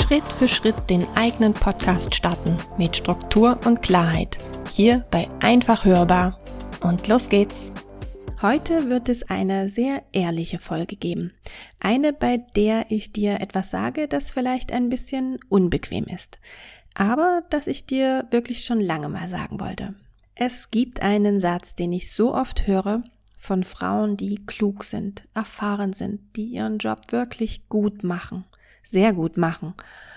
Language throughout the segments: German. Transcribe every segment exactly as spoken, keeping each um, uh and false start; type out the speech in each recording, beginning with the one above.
Schritt für Schritt den eigenen Podcast starten mit Struktur und Klarheit. Hier bei Einfach Hörbar. Und los geht's! Heute wird es eine sehr ehrliche Folge geben. Eine, bei der ich dir etwas sage, das vielleicht ein bisschen unbequem ist. Aber das ich dir wirklich schon lange mal sagen wollte. Es gibt einen Satz, den ich so oft höre von Frauen, die klug sind, erfahren sind, die ihren Job wirklich gut machen, sehr gut machen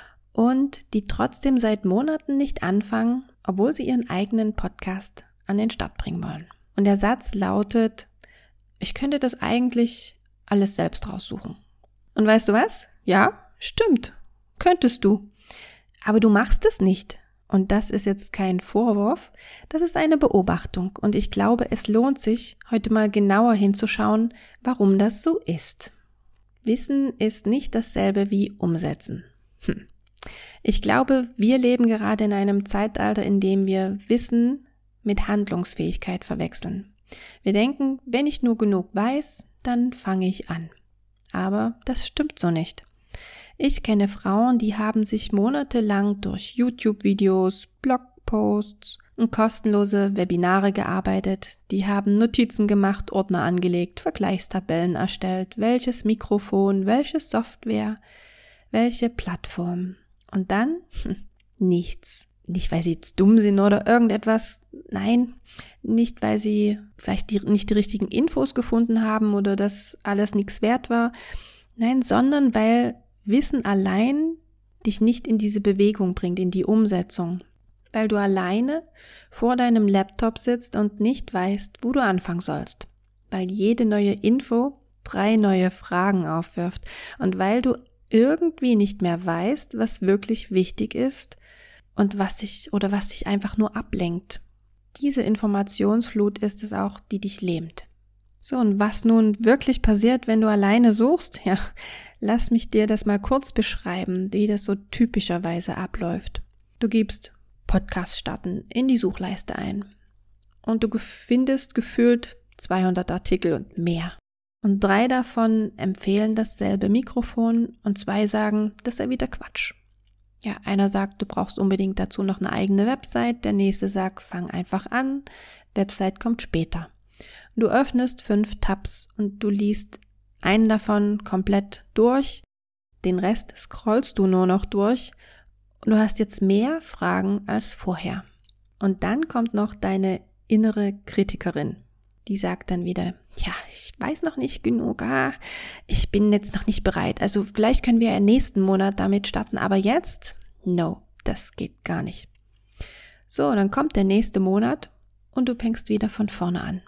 und die trotzdem seit Monaten nicht anfangen, obwohl sie ihren eigenen Podcast an den Start bringen wollen. Und der Satz lautet: Ich könnte das eigentlich alles selbst raussuchen. Und weißt du was? Ja, stimmt. Könntest du. Aber du machst es nicht. Und das ist jetzt kein Vorwurf, das ist eine Beobachtung. Und ich glaube, es lohnt sich, heute mal genauer hinzuschauen, warum das so ist. Wissen ist nicht dasselbe wie umsetzen. Hm. Ich glaube, wir leben gerade in einem Zeitalter, in dem wir Wissen mit Handlungsfähigkeit verwechseln. Wir denken, wenn ich nur genug weiß, dann fange ich an. Aber das stimmt so nicht. Ich kenne Frauen, die haben sich monatelang durch YouTube-Videos, Blogposts und kostenlose Webinare gearbeitet. Die haben Notizen gemacht, Ordner angelegt, Vergleichstabellen erstellt, welches Mikrofon, welche Software, welche Plattform. Und dann hm, nichts. Nicht, weil sie jetzt dumm sind oder irgendetwas. Nein, nicht, weil sie vielleicht die, nicht die richtigen Infos gefunden haben oder dass alles nichts wert war. Nein, sondern weil Wissen allein dich nicht in diese Bewegung bringt, in die Umsetzung. Weil du alleine vor deinem Laptop sitzt und nicht weißt, wo du anfangen sollst. Weil jede neue Info drei neue Fragen aufwirft. Und weil du irgendwie nicht mehr weißt, was wirklich wichtig ist und was dich oder was dich einfach nur ablenkt. Diese Informationsflut ist es auch, die dich lähmt. So, und was nun wirklich passiert, wenn du alleine suchst? Ja, lass mich dir das mal kurz beschreiben, wie das so typischerweise abläuft. Du gibst Podcast starten in die Suchleiste ein und du findest gefühlt zweihundert Artikel und mehr. Und drei davon empfehlen dasselbe Mikrofon und zwei sagen, das sei wieder Quatsch. Ja, einer sagt, du brauchst unbedingt dazu noch eine eigene Website, der nächste sagt, fang einfach an, Website kommt später. Du öffnest fünf Tabs und du liest einen davon komplett durch, den Rest scrollst du nur noch durch und du hast jetzt mehr Fragen als vorher. Und dann kommt noch deine innere Kritikerin, die sagt dann wieder, ja, ich weiß noch nicht genug, ah, ich bin jetzt noch nicht bereit, also vielleicht können wir im nächsten Monat damit starten, aber jetzt, no, das geht gar nicht. So, dann kommt der nächste Monat und du fängst wieder von vorne an.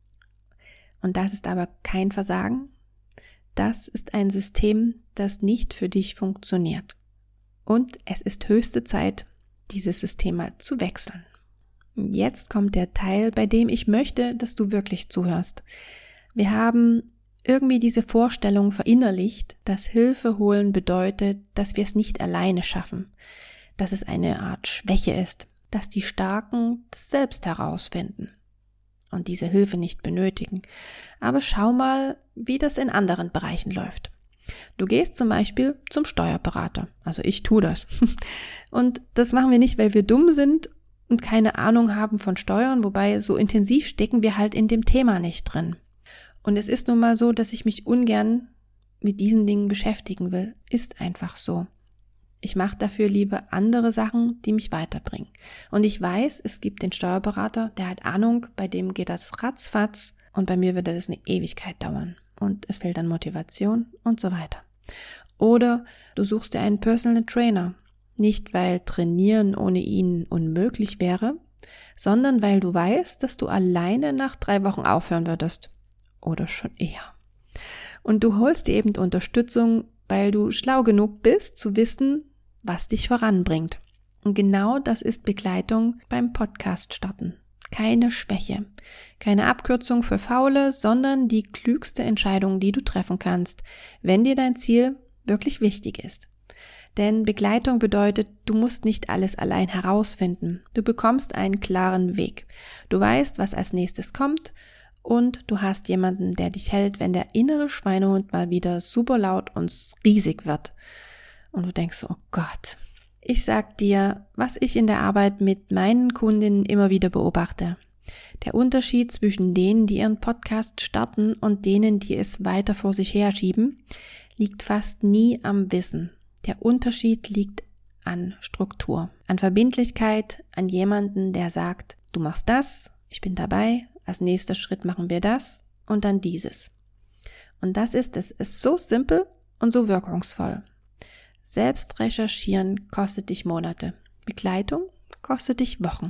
Und das ist aber kein Versagen. Das ist ein System, das nicht für dich funktioniert. Und es ist höchste Zeit, dieses System mal zu wechseln. Jetzt kommt der Teil, bei dem ich möchte, dass du wirklich zuhörst. Wir haben irgendwie diese Vorstellung verinnerlicht, dass Hilfe holen bedeutet, dass wir es nicht alleine schaffen, dass es eine Art Schwäche ist, dass die Starken das selbst herausfinden und diese Hilfe nicht benötigen. Aber schau mal, wie das in anderen Bereichen läuft. Du gehst zum Beispiel zum Steuerberater, also ich tue das. Und das machen wir nicht, weil wir dumm sind und keine Ahnung haben von Steuern, wobei so intensiv stecken wir halt in dem Thema nicht drin. Und es ist nun mal so, dass ich mich ungern mit diesen Dingen beschäftigen will. Ist einfach so. Ich mache dafür lieber andere Sachen, die mich weiterbringen. Und ich weiß, es gibt den Steuerberater, der hat Ahnung, bei dem geht das ratzfatz und bei mir wird das eine Ewigkeit dauern. Und es fehlt an Motivation und so weiter. Oder du suchst dir einen Personal Trainer. Nicht, weil Trainieren ohne ihn unmöglich wäre, sondern weil du weißt, dass du alleine nach drei Wochen aufhören würdest. Oder schon eher. Und du holst dir eben Unterstützung, weil du schlau genug bist, zu wissen, was dich voranbringt. Und genau das ist Begleitung beim Podcast starten. Keine Schwäche, keine Abkürzung für Faule, sondern die klügste Entscheidung, die du treffen kannst, wenn dir dein Ziel wirklich wichtig ist. Denn Begleitung bedeutet, du musst nicht alles allein herausfinden. Du bekommst einen klaren Weg. Du weißt, was als nächstes kommt und du hast jemanden, der dich hält, wenn der innere Schweinehund mal wieder super laut und riesig wird. und du denkst, oh Gott. Ich sag dir, was ich in der Arbeit mit meinen Kundinnen immer wieder beobachte. Der Unterschied zwischen denen, die ihren Podcast starten und denen, die es weiter vor sich herschieben, liegt fast nie am Wissen. Der Unterschied liegt an Struktur, an Verbindlichkeit, an jemanden, der sagt, du machst das, ich bin dabei, als nächster Schritt machen wir das und dann dieses. Und das ist es, ist so simpel und so wirkungsvoll. Selbst recherchieren kostet dich Monate, Begleitung kostet dich Wochen.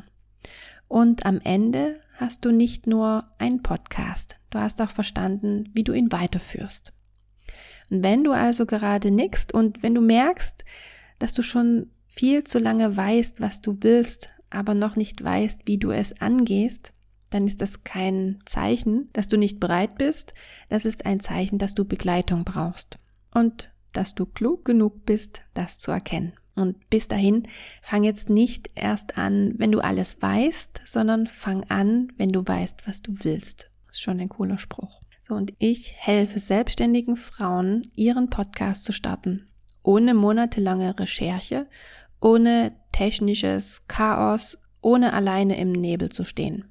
Und am Ende hast du nicht nur einen Podcast, du hast auch verstanden, wie du ihn weiterführst. Und wenn du also gerade nickst und wenn du merkst, dass du schon viel zu lange weißt, was du willst, aber noch nicht weißt, wie du es angehst, dann ist das kein Zeichen, dass du nicht bereit bist. Das ist ein Zeichen, dass du Begleitung brauchst und dass du klug genug bist, das zu erkennen. Und bis dahin, fang jetzt nicht erst an, wenn du alles weißt, sondern fang an, wenn du weißt, was du willst. Das ist schon ein cooler Spruch. So, und ich helfe selbstständigen Frauen, ihren Podcast zu starten. Ohne monatelange Recherche, ohne technisches Chaos, ohne alleine im Nebel zu stehen.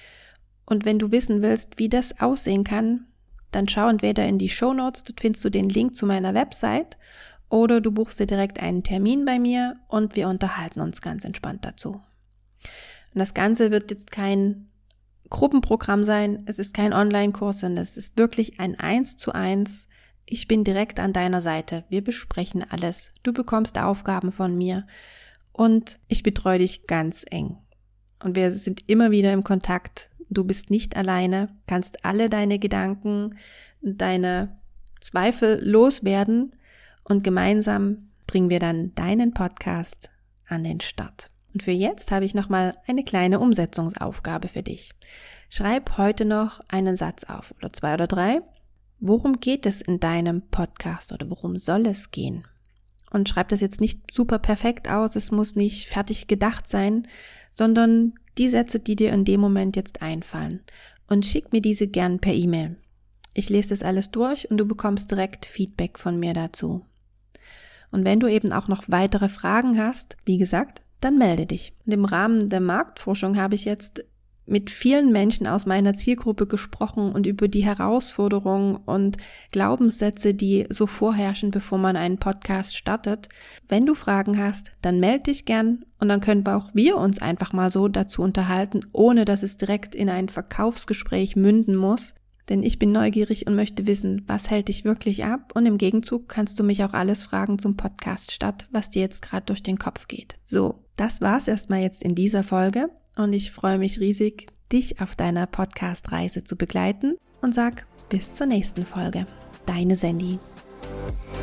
Und wenn du wissen willst, wie das aussehen kann, dann schau entweder in die Shownotes, dort findest du den Link zu meiner Website, oder du buchst dir direkt einen Termin bei mir und wir unterhalten uns ganz entspannt dazu. Und das Ganze wird jetzt kein Gruppenprogramm sein, es ist kein Online-Kurs, sondern es ist wirklich ein eins zu eins. Ich bin direkt an deiner Seite. Wir besprechen alles. Du bekommst Aufgaben von mir und ich betreue dich ganz eng. Und wir sind immer wieder im Kontakt. Du bist nicht alleine, kannst alle deine Gedanken, deine Zweifel loswerden und gemeinsam bringen wir dann deinen Podcast an den Start. Und für jetzt habe ich nochmal eine kleine Umsetzungsaufgabe für dich. Schreib heute noch einen Satz auf oder zwei oder drei. Worum geht es in deinem Podcast oder worum soll es gehen? Und schreib das jetzt nicht super perfekt aus, es muss nicht fertig gedacht sein, sondern die Sätze, die dir in dem Moment jetzt einfallen. Und schick mir diese gern per E-Mail. Ich lese das alles durch und du bekommst direkt Feedback von mir dazu. Und wenn du eben auch noch weitere Fragen hast, wie gesagt, dann melde dich. Und im Rahmen der Marktforschung habe ich jetzt mit vielen Menschen aus meiner Zielgruppe gesprochen und über die Herausforderungen und Glaubenssätze, die so vorherrschen, bevor man einen Podcast startet. Wenn du Fragen hast, dann melde dich gern und dann können wir auch wir uns einfach mal so dazu unterhalten, ohne dass es direkt in ein Verkaufsgespräch münden muss. Denn ich bin neugierig und möchte wissen, was hält dich wirklich ab, und im Gegenzug kannst du mich auch alles fragen zum Podcast statt, was dir jetzt gerade durch den Kopf geht. So, das war's erstmal jetzt in dieser Folge und ich freue mich riesig, dich auf deiner Podcast-Reise zu begleiten und sag bis zur nächsten Folge. Deine Sandy.